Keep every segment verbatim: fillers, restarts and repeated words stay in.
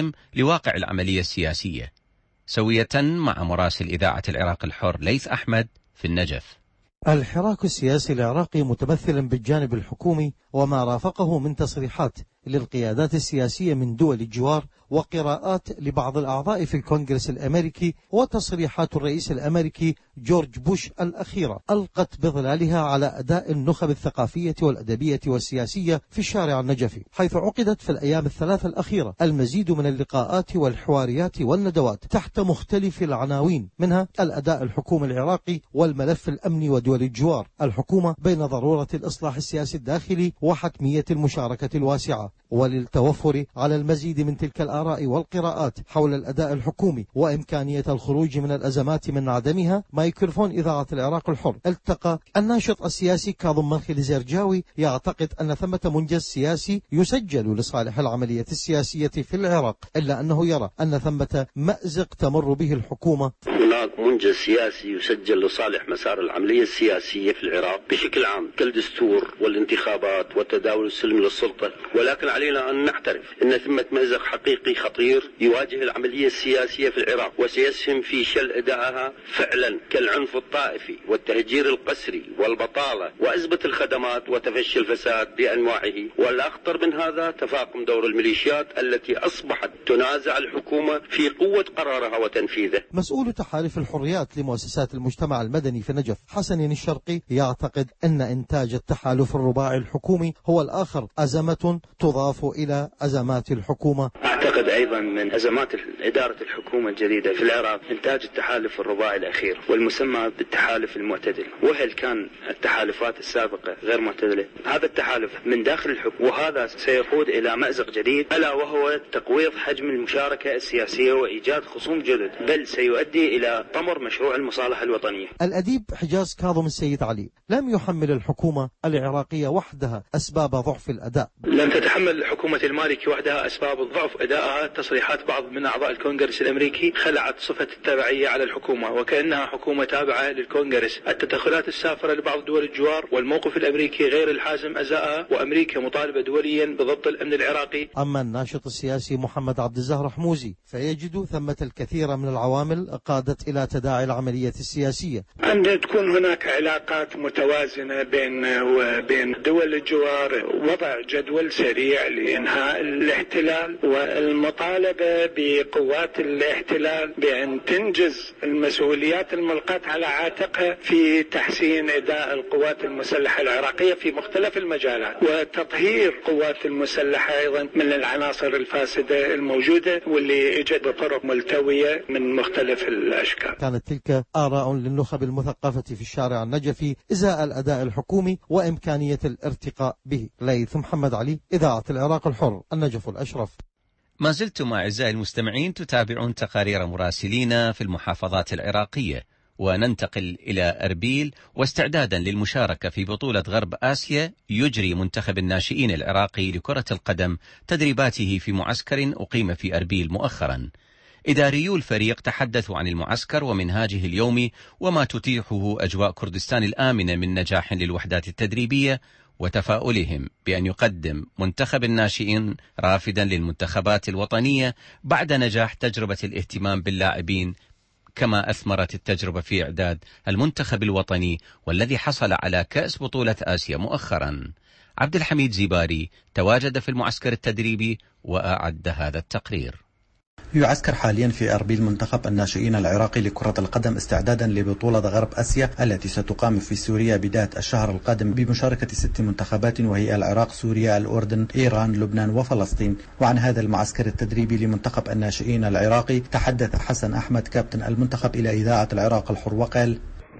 فهم لواقع العملية السياسية، سوية مع مراسل إذاعة العراق الحر ليث أحمد في النجف. الحراك السياسي العراقي متمثلا بالجانب الحكومي وما رافقه من تصريحات للقيادات السياسية من دول الجوار وقراءات لبعض الأعضاء في الكونغرس الأمريكي وتصريحات الرئيس الأمريكي جورج بوش الأخيرة ألقت بظلالها على أداء النخب الثقافية والأدبية والسياسية في الشارع النجفي، حيث عقدت في الأيام الثلاثة الأخيرة المزيد من اللقاءات والحواريات والندوات تحت مختلف العناوين، منها الأداء الحكومي العراقي والملف الأمني ودول الجوار، الحكومة بين ضرورة الإصلاح السياسي الداخلي وحتمية المشاركة الواسعة، وللتوفر على المزيد من تلك الآراء والقراءات حول الأداء الحكومي وإمكانية الخروج من الأزمات من عدمها. ميكروفون إذاعة العراق الحر التقى الناشط السياسي كاظم منخل زرجاوي يعتقد أن ثمة منجز سياسي يسجل لصالح العملية السياسية في العراق، إلا أنه يرى أن ثمة مأزق تمر به الحكومة. هناك منجز سياسي يسجل لصالح مسار العملية السياسية في العراق بشكل عام كالدستور والانتخابات والتداول السلمي للسلطة، ولكن علينا أن نعترف أن ثمة مأزق حقيقي خطير يواجه العملية السياسية في العراق وسيسهم في شل أدائها فعلا، كالعنف الطائفي والتهجير القسري والبطالة وأزمة الخدمات وتفشي الفساد بأنواعه، والأخطر من هذا تفاقم دور الميليشيات التي أصبحت تنازع الحكومة في قوة قرارها وتنفيذه. مسؤول تحالف الحريات لمؤسسات المجتمع المدني في نجف حسن الشرقي يعتقد أن إنتاج التحالف الرباعي الحكومي هو الآخر أزمة تضاف إلى أزمات الحكومة. أعتقد أيضا من أزمات إدارة الحكومة الجديدة في العراق إنتاج التحالف الرباعي الأخير والمسمى بالتحالف المعتدل، وهل كان التحالفات السابقة غير معتدلة؟ هذا التحالف من داخل الحكومة، وهذا سيقود إلى مأزق جديد ألا وهو تقويض حجم المشاركة السياسية وإيجاد خصوم جدد، بل سيؤدي إلى طمر مشروع المصالحة الوطنية. الأديب حجاز كاظم السيد علي لم يحمل الحكومة العراقية وحدها أسباب ضعف الأداء. لم تتحمل حكومة المالكي وحدها أسباب ضعف أدائها. تصريحات بعض من أعضاء الكونغرس الأمريكي خلعت صفة التبعية على الحكومة وكأنها حكومة تابعة للكونغرس. التدخلات السافرة لبعض دول الجوار والموقف الأمريكي غير الحازم أزاءها، وأمريكا مطالبة دوليا بضبط الأمن العراقي. أما الناشط السياسي محمد عبد الزهر حموزي فيجد ثمة الكثير من العوامل قادت إلى تداعي العملية السياسية. أن تكون هناك علاقات متوازنة بين وبين دول الجوار، وضع جدول سريع لإنهاء الاحتلال والمطالبة بقوات الاحتلال بأن تنجز المسؤوليات الملقاة على عاتقها في تحسين أداء القوات المسلحة العراقية في مختلف المجالات، وتطهير قوات المسلحة أيضا من العناصر الفاسدة الموجودة واللي اجت بطرق ملتوية من مختلف الأشكال. كانت تلك آراء للنخب المثقفة في الشارع النجفي إزاء الأداء الحكومي وإمكانية الارتقاء به. ليث محمد علي، إذاعة العراق الحر، النجف الأشرف. ما زلتم مع أعزائي المستمعين تتابعون تقارير مراسلينا في المحافظات العراقية، وننتقل إلى أربيل. واستعدادا للمشاركة في بطولة غرب آسيا يجري منتخب الناشئين العراقي لكرة القدم تدريباته في معسكر أقيم في أربيل مؤخرا. إداريو الفريق تحدثوا عن المعسكر ومنهاجه اليومي وما تتيحه أجواء كردستان الآمنة من نجاح للوحدات التدريبية، وتفاؤلهم بأن يقدم منتخب الناشئين رافدا للمنتخبات الوطنية بعد نجاح تجربة الاهتمام باللاعبين، كما أثمرت التجربة في إعداد المنتخب الوطني والذي حصل على كأس بطولة آسيا مؤخرا. عبد الحميد زيباري تواجد في المعسكر التدريبي وأعد هذا التقرير. يعسكر حاليا في أربيل منتخب الناشئين العراقي لكرة القدم استعدادا لبطولة غرب آسيا التي ستقام في سوريا بداية الشهر القادم بمشاركة ست منتخبات وهي العراق، سوريا، الأردن، إيران، لبنان وفلسطين. وعن هذا المعسكر التدريبي لمنتخب الناشئين العراقي تحدث حسن أحمد كابتن المنتخب إلى إذاعة العراق الحر وقال: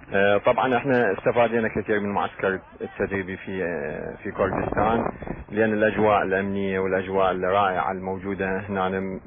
طبعا احنا استفادنا كثير من المعسكر التدريبي في في كردستان، لان الاجواء الامنيه والاجواء الرائعه الموجوده هنا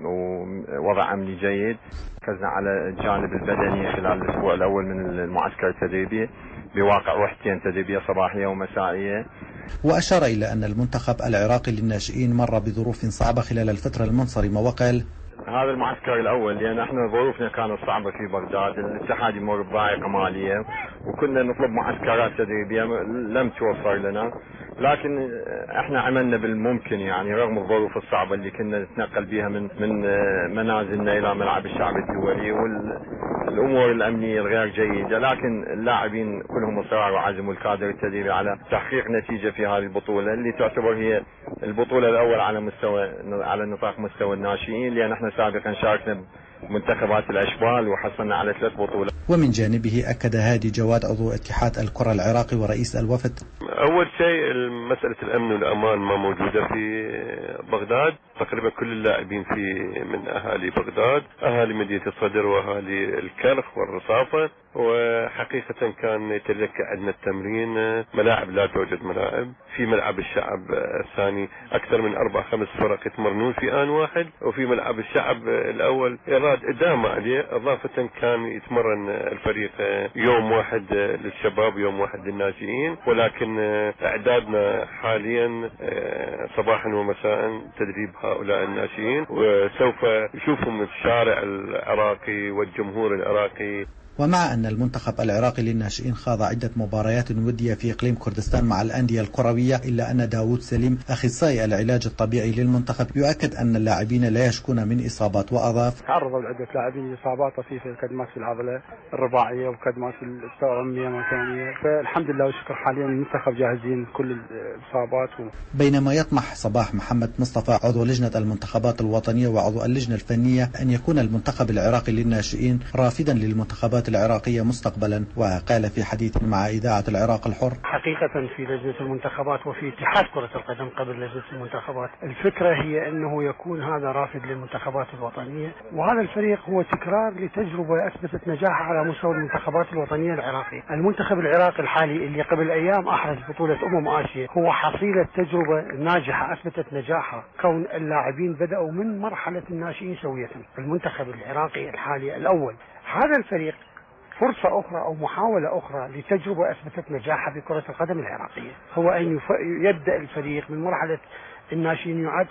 ووضع امني جيد. ركزنا على الجانب البدني خلال الاسبوع الاول من المعسكر التدريبي بواقع وحدتين تدريبيه صباحيه ومسائيه. واشار الى ان المنتخب العراقي للناشئين مر بظروف صعبه خلال الفتره المنصرمه وقال: هذا المعسكر الأول، لأن احنا ظروفنا كانت صعبة في بغداد، الاتحاد يمر بضائقة مالية وكنا نطلب معسكرات تدريبية لم توفر لنا، لكن احنا عملنا بالممكن يعني رغم الظروف الصعبة اللي كنا نتنقل بها من من منازلنا إلى ملعب الشعب الدولي والأمور الأمنية الغير جيدة، لكن اللاعبين كلهم إصرار وعزم والكادر التدريبي على تحقيق نتيجة في هذه البطولة اللي تعتبر هي البطولة الأول على مستوى على نطاق مستوى الناشئين، لأن احنا سابقا شاركنا منتخبات الأشبال وحصلنا على ثلاث بطولات. ومن جانبه أكد هادي جواد عضو اتحاد الكرة العراقي ورئيس الوفد: أول شيء مسألة الأمن والأمان ما موجودة في بغداد، تقريبا كل اللاعبين في من أهالي بغداد، أهالي مدينة الصدر وأهالي الكرخ والرصافة، وحقيقة كان يتذكر عندنا التمرين ملاعب لا توجد ملاعب في ملعب الشعب الثاني، أكثر من أربع خمس فرق يتمرنون في آن واحد، وفي ملعب الشعب الأول إراد إدامة عليه، إضافة كان يتمرن الفريق يوم واحد للشباب ويوم واحد للناشئين، ولكن إعدادنا حاليا صباحا ومساء تدريب هؤلاء الناشئين، وسوف يشوفهم الشارع العراقي والجمهور العراقي. ومع أن المنتخب العراقي للناشئين خاض عدة مباريات ودية في إقليم كردستان مع الأندية الكروية، إلا أن داوود سليم أخصائي العلاج الطبيعي للمنتخب يؤكد أن اللاعبين لا يشكون من إصابات، وأضاف: تعرضوا لعدة لاعبين لإصابات طفيفة، الكدمات في العضلة الرباعية وكدمات في الأمامية والثانية، فالحمد لله والشكر حاليا المنتخب جاهزين كل الإصابات. و... بينما يطمح صباح محمد مصطفى عضو لجنة المنتخبات الوطنية وعضو اللجنة الفنية أن يكون المنتخب العراقي للناشئين رافدا للمنتخبات العراقية مستقبلا. وقال في حديث مع إذاعة العراق الحر: حقيقة في لجنة المنتخبات وفي اتحاد كرة القدم قبل لجنة المنتخبات الفكرة هي أنه يكون هذا رافد للمنتخبات الوطنية، وهذا الفريق هو تكرار لتجربة أثبتت نجاحها على مستوى المنتخبات الوطنية العراقية. المنتخب العراقي الحالي اللي قبل أيام أحرز بطولة أمم آسيا هو حصيلة تجربة ناجحة أثبتت نجاحها، كون اللاعبين بدأوا من مرحلة الناشئين سوية. المنتخب العراقي الحالي الأول هذا الفريق فرصة أخرى أو محاولة أخرى لتجربة أثبتت نجاحها بكرة القدم العراقية، هو أن يبدأ الفريق من مرحلة الناشئين يعد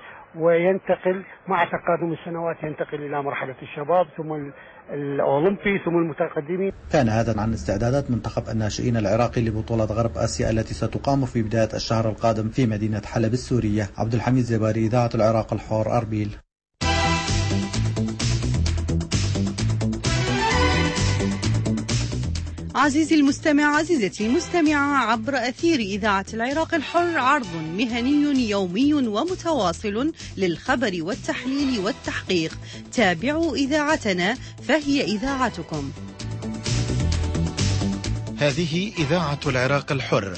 وينتقل مع تقادم السنوات ينتقل إلى مرحلة الشباب ثم الأولمبي ثم المتقدمين. كان هذا عن استعدادات منتخب الناشئين العراقي لبطولة غرب آسيا التي ستقام في بداية الشهر القادم في مدينة حلب السورية. عبد الحميد زباري، إذاعة العراق الحر، أربيل. عزيزي المستمع، عزيزتي المستمعة، عبر أثير إذاعة العراق الحر عرض مهني يومي ومتواصل للخبر والتحليل والتحقيق. تابعوا إذاعتنا فهي إذاعتكم. هذه إذاعة العراق الحر.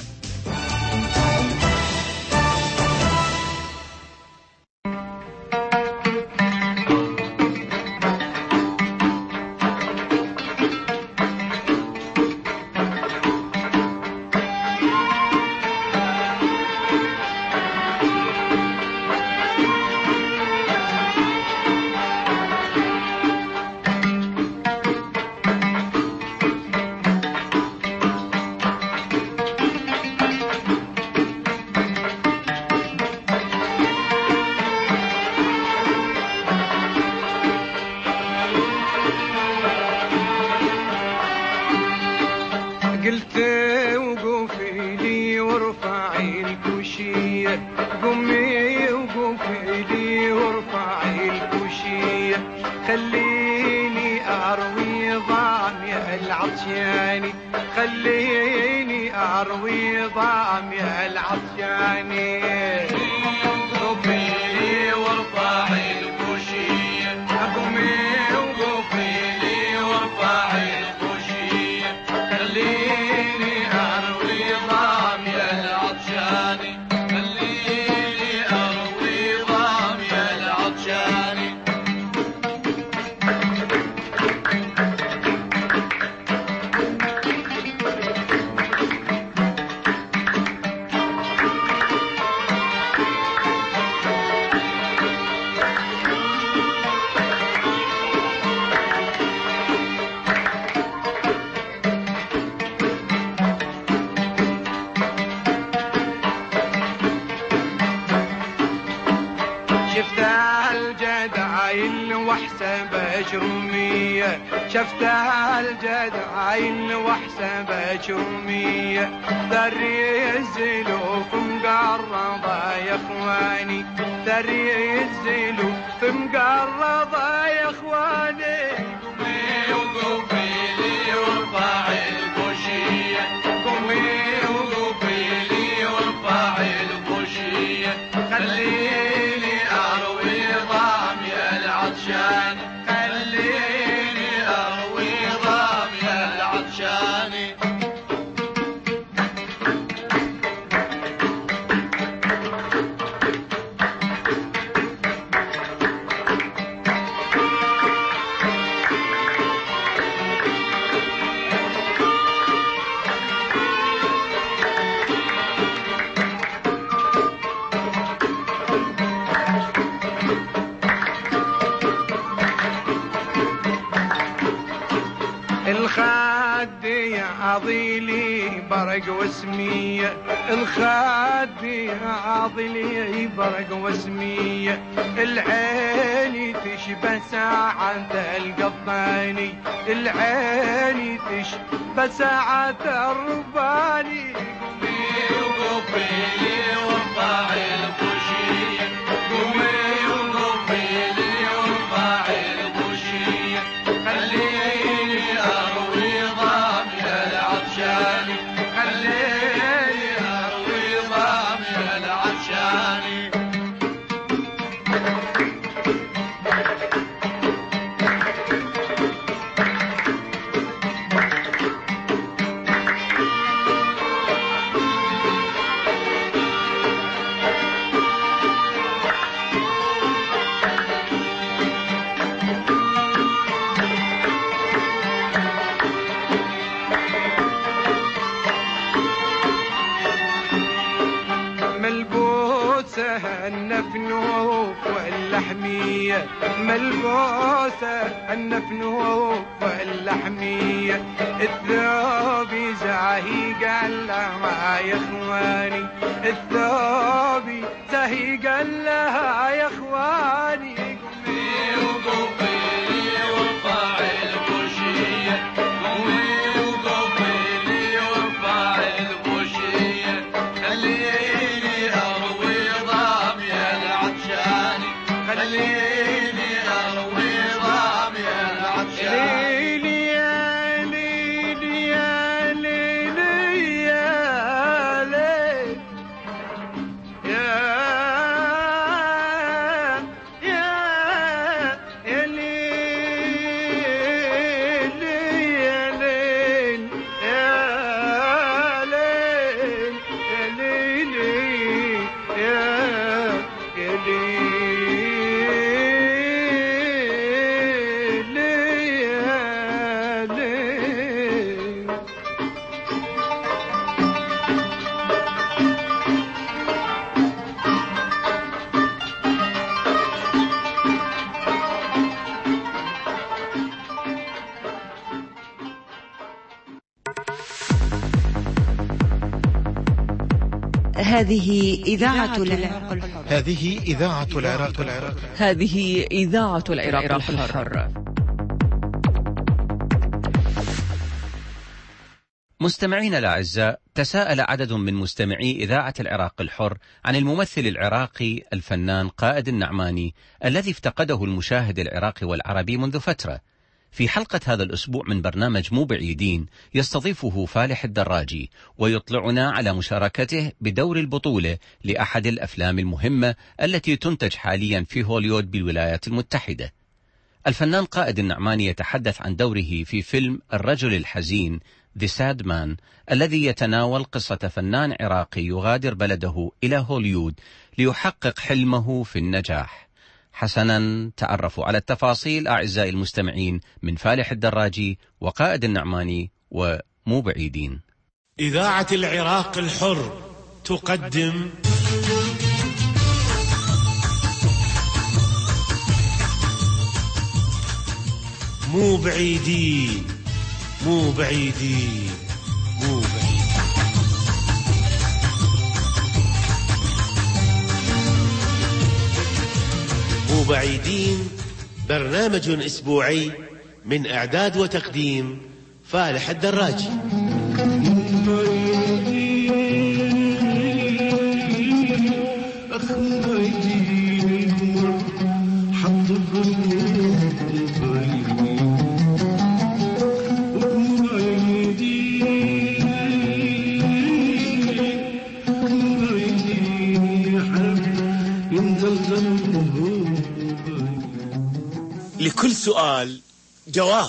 قلت وقوفي لي وارفعي الكوشية، قومي وقوفي لي وارفعي الكوشية، خليني أروي ضامي العطشاني، خليني أروي ضامي العطشاني. قومي لي وارفعي الكوشية، قومي وقوفي لي وارفعي الكوشية، خليني أروي ضامي العطشاني، خليني أروي ضامي العطشاني. وحسبه جرمية شفتها الجدعين وحسبه جرمية ذري الزلوف مقرضة يا اخواني ذري الزلوف مقرضة يا اخواني قومي وقوفي لي وارفعي البوشية قومي وقوفي لي وارفعي البوشية خليني اروي ضامي العطشان خليني اروي ضامي العطشان الخد عضيلي برق وسمية الخد عضيلي برق وسمية العيني تشبه ساعة القطاني العيني تشبه ساعة الرباني قومي وقوفي لي وارفعي البوشية قومي وقوفي لي وارفعي البوشية خليني اروي ضامي العطشان خليني اروي ضامي العطشان النفنوف واللحمية ملبوسة النفنوف واللحمية الثوب زاهي قال لها يا اخواني الثوب زاهي قال لها يا اخواني قومي وقوفي لي وارفعي البوشية قومي وقوفي لي وارفعي البوشية خليني اروي ضامي العطشان خليني اروي ضامي العطشان ليلي يا ليلي يا ليلي يا ليل يا يا يا ليل يا ليل يا ليل يا ليلي يا يا ليل هذه إذاعة العراق الحر. هذه إذاعة العراق الحر. هذه إذاعة العراق الحر. مستمعينا الأعزاء، تساءل عدد من مستمعي إذاعة العراق الحر عن الممثل العراقي الفنان قائد النعماني الذي افتقده المشاهد العراقي والعربي منذ فترة. في حلقة هذا الأسبوع من برنامج مو بعيدين يستضيفه فالح الدراجي ويطلعنا على مشاركته بدور البطولة لأحد الأفلام المهمة التي تنتج حاليا في هوليوود بالولايات المتحدة. الفنان قائد النعماني يتحدث عن دوره في فيلم الرجل الحزين The Sad Man الذي يتناول قصة فنان عراقي يغادر بلده إلى هوليوود ليحقق حلمه في النجاح. حسنا، تعرفوا على التفاصيل أعزائي المستمعين من فالح الدراجي وقائد النعماني ومو بعيدين. إذاعة العراق الحر تقدم مو بعيدين مو بعيدين مو بعيدين. مو بعيدين برنامج أسبوعي من إعداد وتقديم فالح الدراجي. لكل سؤال جواب.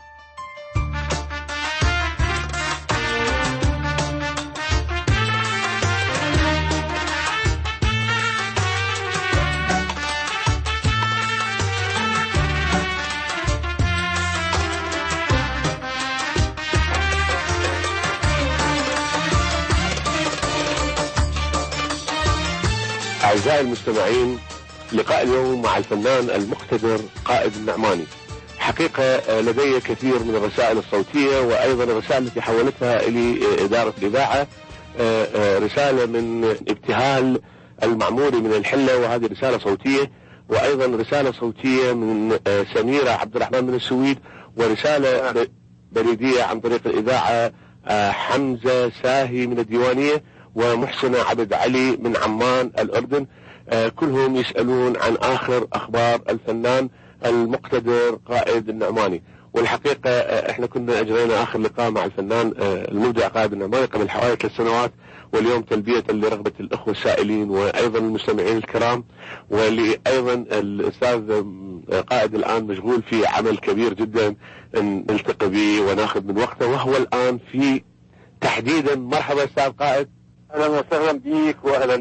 أعزائي المستمعين، لقاء اليوم مع الفنان المقتدر قائد النعماني. حقيقة لدي كثير من الرسائل الصوتية وأيضا الرسائل التي حولتها إلي إدارة الإذاعة، رسالة من ابتهال المعموري من الحلة وهذه رسالة صوتية، وأيضا رسالة صوتية من سميرة عبد الرحمن من السويد، ورسالة بريدية عن طريق الإذاعة حمزة ساهي من الديوانية، ومحسنة عبد علي من عمان الأردن. آه كلهم يسألون عن آخر أخبار الفنان المقتدر قائد النعماني. والحقيقة آه احنا كنا أجرينا آخر لقاء مع الفنان آه المبدع قائد النعماني قبل حوالي ثلاث سنوات، واليوم تلبية لرغبة الأخوة السائلين وأيضا المستمعين الكرام، واللي أيضا الأستاذ قائد الآن مشغول في عمل كبير جدا نلتقي به وناخذ من وقته، وهو الآن في تحديدا. مرحبا أستاذ قائد. اهلا وسهلا بيك، واهلا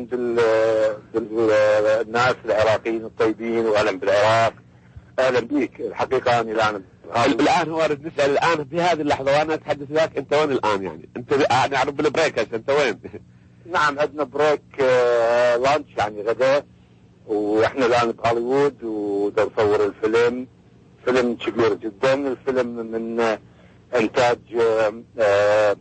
بالناس العراقيين الطيبين، واهلا بالعراق. اهلا بيك. الحقيقه اني الان الان هو اريد نسال الان في هذه اللحظه وانا اتحدث وياك، انت وين الان؟ يعني انت انا اعرف بالبريك هسه، انت وين؟ نعم عندنا بريك آه لانش يعني غداء، واحنا الان بهوليوود ودا نصور الفيلم. فيلم كبير جدا. الفيلم من آه انتاج آه آه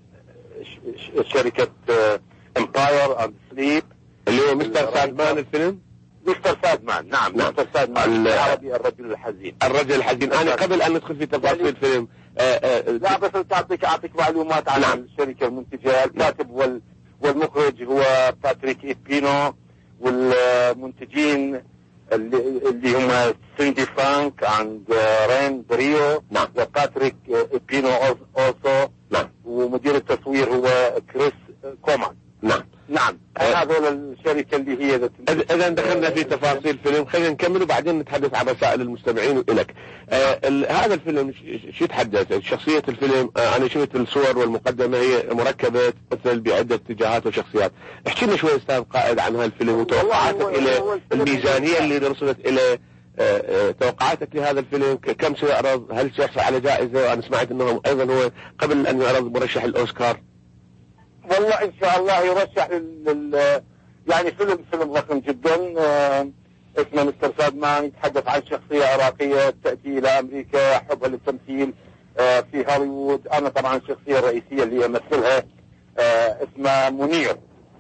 شركه آه امباير اند سليب، اللي هو مستر سادمان. الفيلم مستر سادمان. نعم, نعم. مستر سادمان العربي الرجل الحزين. الرجل الحزين. انا قبل ان ندخل في تفاصيل الفيلم آآ آآ لا بس تعطيك اعطيك معلومات عن نعم. الشركه المنتجه. الكاتب وال والمخرج هو باتريك إيبينو، والمنتجين اللي, اللي هم سيندي فرانك عند رين بريو. نعم. وباتريك إيبينو اوسو. نعم. ومدير التصوير هو كريس كومان. نعم نعم. هذول الشركة اللي هي إذا دخلنا في تفاصيل الفيلم، خلينا نكمل وبعدين نتحدث عن رسائل المستمعين وإلك. آه هذا الفيلم شو يتحدث؟ شخصية الفيلم آه أنا شفت الصور والمقدمة هي مركبة مثل بعدة اتجاهات وشخصيات. احكي لنا شوي أستاذ قائد عن هالفيلم وتوقعاتك إلى الميزانية اللي وصلت إلى آه آه توقعاتك لهذا الفيلم. كم سيعرض؟ هل سيحصل على جائزة؟ أنا سمعت أنه أيضا هو قبل أن يعرض مرشح الأوسكار. والله ان شاء الله يرشح لل يعني فيلم فيلم ضخم جدا. آه اسمه مستر سادمان، يتحدث عن شخصيه عراقيه تاتي الى امريكا، حبها للتمثيل آه في هوليوود. انا طبعا الشخصيه الرئيسيه اللي امثلها آه اسمها منير.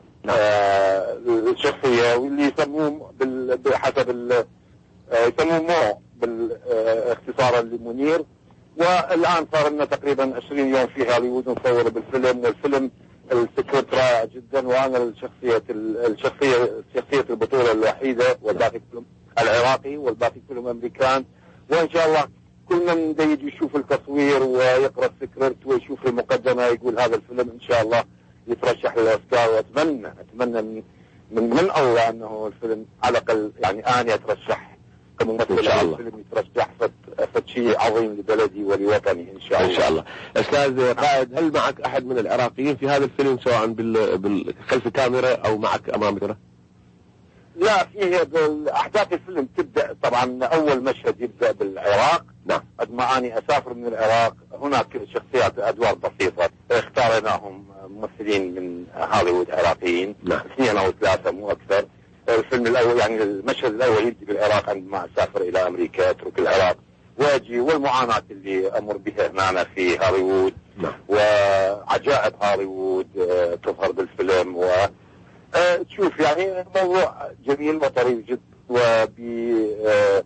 آه الشخصيه واللي يسموه بحسب آه يسموه مو بالاختصار لمنير. والان صار لنا تقريبا عشرين يوم في هوليوود نصور بالفيلم، والفيلم السكريبت رائع جدا، وانا الشخصيه الشخصيه شخصيه البطوله الوحيده، والباقي كلهم العراقي والباقي كلهم امريكان. وان شاء الله كل من يجي يشوف التصوير ويقرا السكريبت ويشوف المقدمه يقول هذا الفيلم ان شاء الله يترشح للاوسكار. واتمنى اتمنى من من, من الله انه الفيلم على الاقل يعني انا اترشح كممثل ان شاء الله. الفيلم يترشح فد شيء عظيم لبلدي ولوطني ان شاء الله. ان شاء الله. استاذ قائد، هل معك احد من العراقيين في هذا الفيلم سواء بال... بال... خلف الكاميرا او معك امام الكاميرا؟ لا، فيه احداث الفيلم تبدا طبعا اول مشهد يبدا بالعراق. نعم. قد ما اني اسافر من العراق، هناك شخصيات ادوار بسيطه اختارناهم ممثلين من هوليوود عراقيين. نعم. اثنين او ثلاثه مو اكثر. الفيلم الاول يعني المشهد الاول يبدي بالعراق عندما اسافر الى امريكا، اترك العراق واجي، والمعاناه اللي امر بها هنا في هوليوود. نعم. وعجائب هوليوود تظهر بالفيلم، و تشوف يعني موضوع جميل وطريف جدا، وب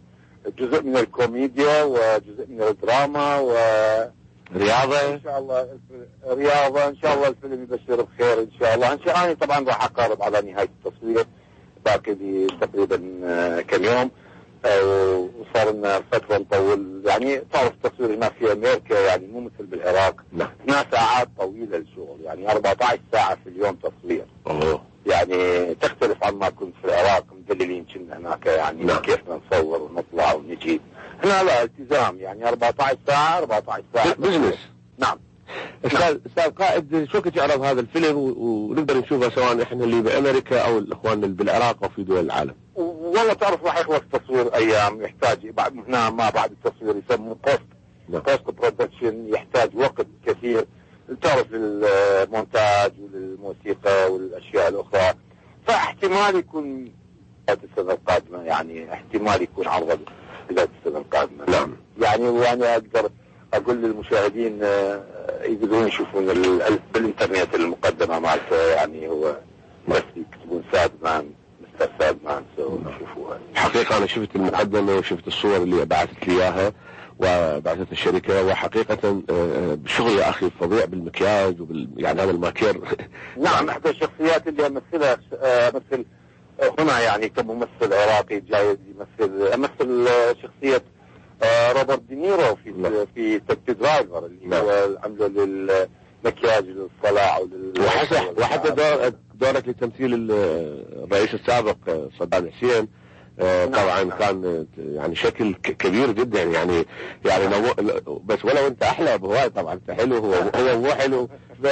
جزء من الكوميديا وجزء من الدراما ورياضة ان شاء الله. رياضة ان شاء الله. الفيلم يبشر بخير ان شاء الله. ان شاء الله انا طبعا راح اقارب على نهاية التصوير، باقي لي تقريبا كم يوم وصار لنا فترة نطول. يعني تعرف التصوير هنا في امريكا يعني مو مثل بالعراق، هنا ساعات طويلة الشغل، يعني أربعة عشر ساعة في اليوم تصوير. أوه. يعني تختلف عن ما كنت في العراق مدللين كنا هناك، يعني نعم. كيف نصور ونطلع ونجي. هنا لا التزام، يعني أربعة عشر ساعة أربعة عشر ساعة بزنس. نعم. استاذ استاذ قائد، شو كنت يعرض هذا الفيلم ونقدر نشوفه سواء احنا اللي بامريكا او الاخوان اللي بالعراق او في دول العالم؟ والله تعرف راح يخلص تصوير ايام، يحتاج بعد هنا ما بعد التصوير يسموه بوست بوست برودكشن، يحتاج وقت كثير. تعرف للمونتاج وللموسيقى والاشياء الاخرى، فاحتمال يكون بداية السنه القادمه، يعني احتمال يكون عرضه بداية السنه القادمه. نعم. يعني وانا اقدر اقول للمشاهدين يقدرون يشوفون بالانترنت المقدمه مالته، يعني هو بس يكتبون ساد مان مستر ساد مان يشوفوها. حقيقه انا شفت المقدمه وشفت الصور اللي بعثت لي اياها وبعثت الشركه، وحقيقه شغل يا اخي فظيع بالمكياج وبال يعني هذا الماكير. نعم. احدى الشخصيات اللي امثلها امثل هنا يعني كممثل عراقي جاي يمثل امثل شخصيه روبرت دينيرو في لا. في تاكسي درايفر اللي لا. هو عمله للمكياج للصلاع ولل وحتى دور دورك لتمثيل الرئيس السابق صدام حسين. آه طبعا نعم. كان يعني شكل كبير جدا، يعني يعني لو بس ولو انت احلى بهواي طبعا انت حلو، هو هو مو حلو.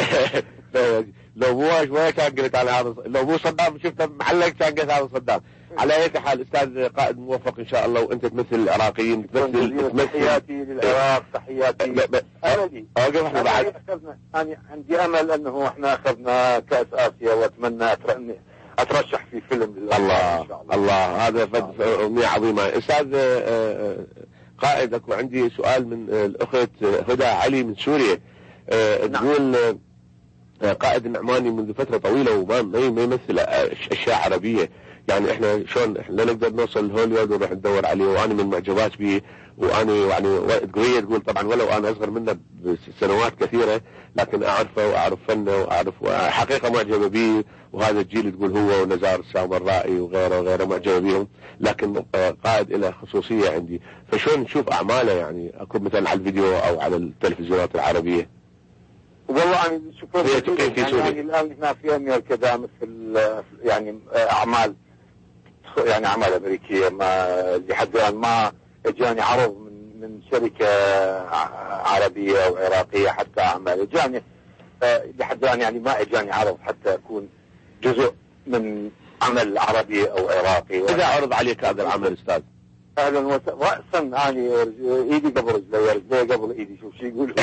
لو مو شويه كان قلت على هذا، لو مو صدام شفته معلق كان قلت هذا صدام. على اي حال استاذ قائد موفق ان شاء الله، وانت تمثل العراقيين تمثل. تحياتي للعراق، تحياتي. انا لي اوقف احنا بعد انا عندي امل انه احنا اخذنا كاس اسيا، واتمنى اترشح في فيلم لله. الله إن شاء الله. الله هذا فد امنيه عظيمه. استاذ قائد اكو عندي سؤال من الاخت هدى علي من سوريا. تقول قائد النعماني منذ فتره طويله وما ما يمثل اشياء عربيه، يعني احنا شلون احنا لا نقدر نوصل لهوليوود ونروح ندور عليه، وانا من معجبات به، وانا يعني تقول تقول طبعا ولو انا اصغر منه بسنوات كثيره، لكن اعرفه واعرف فنه واعرف حقيقه معجبه به، وهذا الجيل تقول هو ونزار السامرائي وغيره وغيره معجبه بهم، لكن قائد له خصوصيه عندي، فشلون نشوف اعماله يعني اكو مثلا على الفيديو او على التلفزيونات العربية؟ والله انا شوفوا يعني, يعني الان هنا في امريكا دائما في يعني اعمال يعني اعمال امريكيه، ما لحد الان ما اجاني عرض من من شركه عربيه او عراقيه حتى اعمال، اجاني لحد الان يعني ما اجاني عرض حتى اكون جزء من عمل عربي او عراقي. اذا عرض عليك هذا العمل استاذ؟ اهلا وسهلا. راسا انا ايدي قبل رجلي، رجلي قبل ايدي، شوف شو يقول.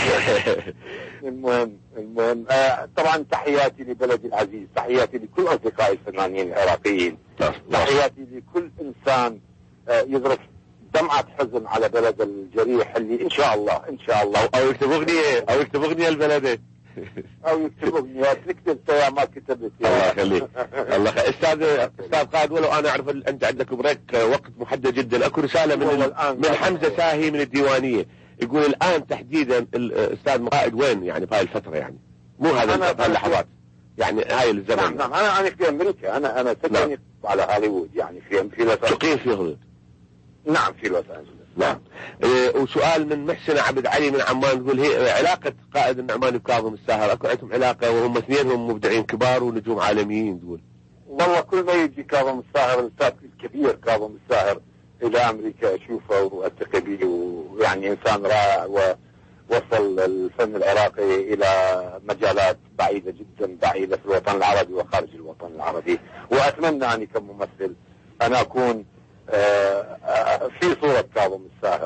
المهم المهم آه طبعا تحياتي لبلدي العزيز، تحياتي لكل اصدقائي الفنانين العراقيين، تحياتي لكل انسان آه يذرف دمعة حزن على بلد الجريح اللي ان شاء الله ان شاء الله او يكتب اغنيه او يكتب اغنيه لبلده او يكتب اغنيه تكتب يا ما كتبت. الله يخليك. الله يخليك. استاذ استاذ قائد، ولو انا اعرف انت عندك بريك وقت محدد جدا، اكو رساله من من حمزه ساهي من الديوانيه يقول الان تحديدا الاستاذ قائد وين يعني بهاي الفتره، يعني مو هذا اللحظات يعني هاي الزمن. نعم نعم انا انا في امريكا، انا انا سكني على هوليوود يعني في في لوس تقيم في هوليوود. نعم في لوس انجلوس. نعم. إيه وسؤال من محسن عبد علي من عمان تقول هي علاقة قائد النعماني وكاظم الساهر، اكو عندهم علاقة وهم اثنينهم مبدعين كبار ونجوم عالميين تقول؟ والله كل ما يجي كاظم الساهر الاستاذ الكبير كاظم الساهر الى امريكا اشوفه والتقي به، ويعني انسان رائع ووصل الفن العراقي الى مجالات بعيدة جدا، بعيدة في الوطن العربي وخارج الوطن العربي، واتمنى اني كممثل انا اكون في صورة كاظم الساهر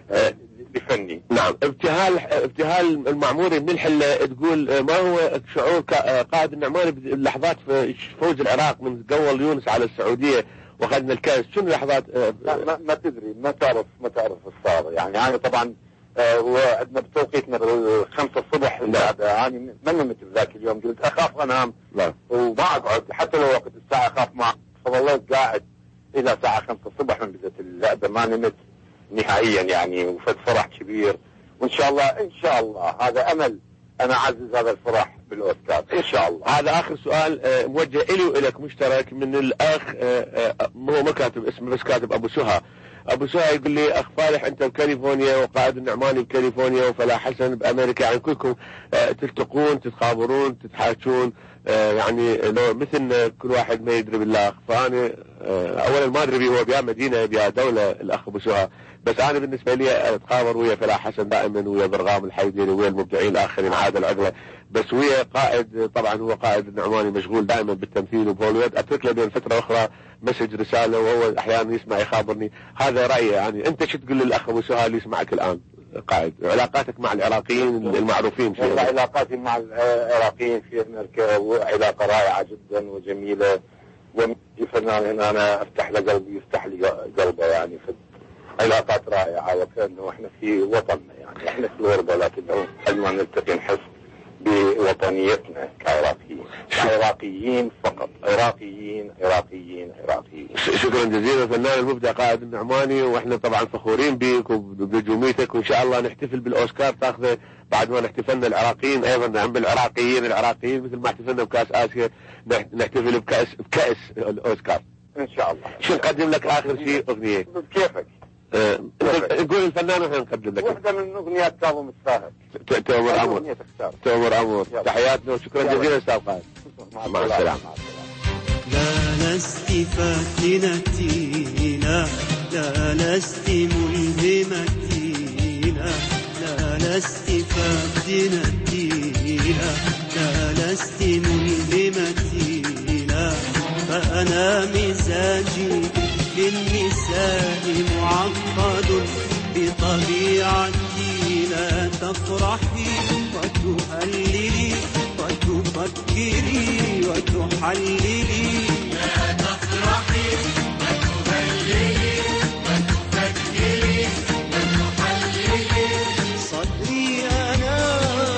بفني. نعم. ابتهال ابتهال المعموري من الحلة تقول ما هو شعور قائد النعماني بلحظات في فوز العراق من قول يونس على السعودية واخذنا الكاس، شنو لحظات؟ ما, ما تدري ما تعرف ما تعرف الصار يعني. انا طبعا وعندنا بتوقيتنا بالخمسة الصبح اللعبة، يعني ما نمت ذاك اليوم، قلت اخاف انام وما اقعد حتى لو وقت الساعة اخاف، ما فظليت قاعد الى ساعة خمسة الصبح من بدأت اللعبة، ما نمت نهائيا يعني، وفد فرح كبير، وان شاء الله ان شاء الله هذا امل انا اعزز هذا الفرح بالاوسكار ان شاء الله. هذا اخر سؤال موجه الي والك مشترك من الاخ، هو ما كاتب اسمه بس كاتب ابو سهى. ابو سهى يقول لي اخ فالح انت بكاليفورنيا وقائد النعماني بكاليفورنيا وفلاح حسن بامريكا، يعني كلكم تلتقون تتخابرون تتحاكون، يعني لو مثل كل واحد ما يدري بالله. فانا اولا ما ادري هو بيا مدينه بيا دوله الاخ ابو سهى، بس انا بالنسبه لي اتخابر ويا فلاح حسن دائما، ويا برغام الحيدري، ويا المبدعين الاخرين عادل عقله، بس ويا قائد طبعا هو قائد النعماني مشغول دائما بالتمثيل وبهوليوود. اترك له بين فتره اخرى مسج رساله وهو احيانا يسمع يخابرني. هذا رايي يعني. انت شو تقول للاخ ابو سهى اللي يسمعك الان قائد، علاقاتك مع العراقيين المعروفين في والله علاقاتي مع العراقيين في امريكا علاقه رائعه جدا وجميله، ومجي فنان هنا انا افتح له قلبي يفتح لي قلبه، يعني في علاقات رائعه وكانه احنا في وطننا، يعني احنا في الغربه لكنه حلما نلتقي نحس بوطنيتنا كعراقيين، عراقيين فقط، عراقيين عراقيين عراقيين. شكرا جزيلا فنان المبدع قائد النعماني، واحنا طبعا فخورين بك وبنجوميتك، وان شاء الله نحتفل بالاوسكار تاخذه بعد ما نحتفلنا العراقيين ايضا نعم بالعراقيين العراقيين مثل ما احتفلنا بكاس اسيا نحتفل بكاس بكاس الاوسكار ان شاء الله. شو نقدم لك اخر شيء اغنيه؟ كيفك؟ أه نقول الفنان واحنا نقدم لك واحدة من اغنيات كاظم الساهر. تؤمر امر تؤمر امر. تحياتنا وشكرا جزيلا استاذ قائد. مع السلامه. لا لست فاتنتي، لا لا لست ملهمتي، لا لا لست فاتنتي، لا لا لست ملهمتي، لا فأنا مزاجي للنساء معقد بطبيعتي، لا تفرحي وتهللي وتفكري وتحللي، لا تفرحي وتهللي وتفكري وتحللي، صدري أنا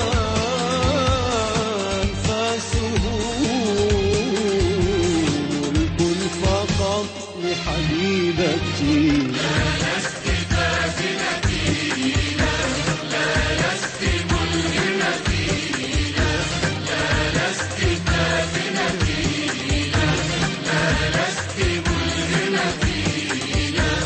أنفاسه ملك فقط لحبيبتي، لا لست فاتنتي، لا لا لست ملهمتي، لا لا لست فاتنتي، لا لا لست ملهمتي، لا.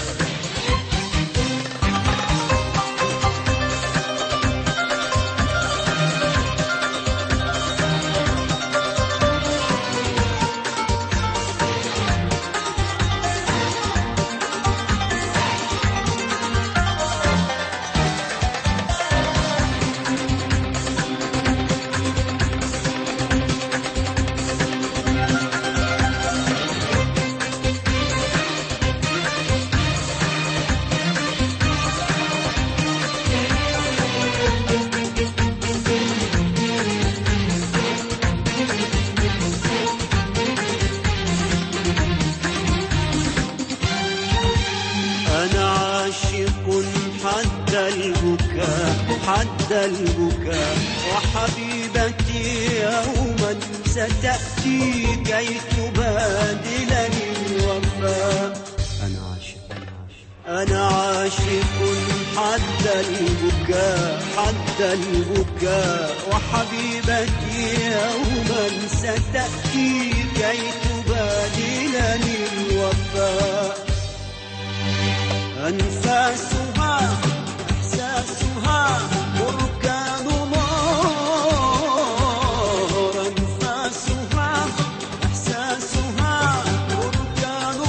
حد البكاء وحبيبتي يوما ستأتي كي تبادلني الوفاء. أنا عاشق أنا عاشق حد البكاء حد البكاء وحبيبتي يوما ستأتي كي تبادلني الوفاء. أنفاسها إحساسها بركان نار، أنفاسها إحساسها بركان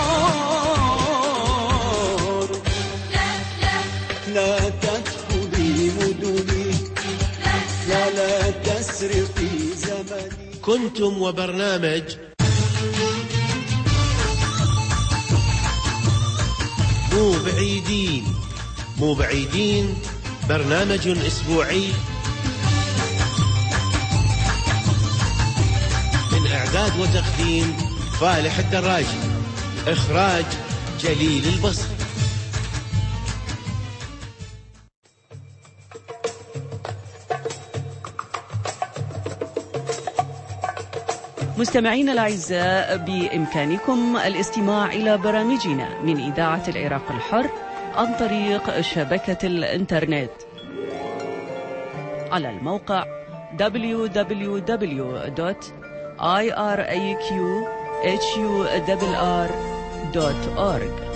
نار. لا لا لا تدخلي مدني، لا لا تسرقي زمني. كنتم وبرنامج مو بعيدين مو بعيدين برنامج أسبوعي من إعداد وتقديم فالح الدراجي، إخراج جليل البصري. مستمعينا الأعزاء، بإمكانكم الاستماع إلى برامجنا من إذاعة العراق الحر عن طريق شبكة الإنترنت على الموقع دبليو دبليو دبليو دوت آي آر إيه كيو إتش يو آر آر دوت أورج.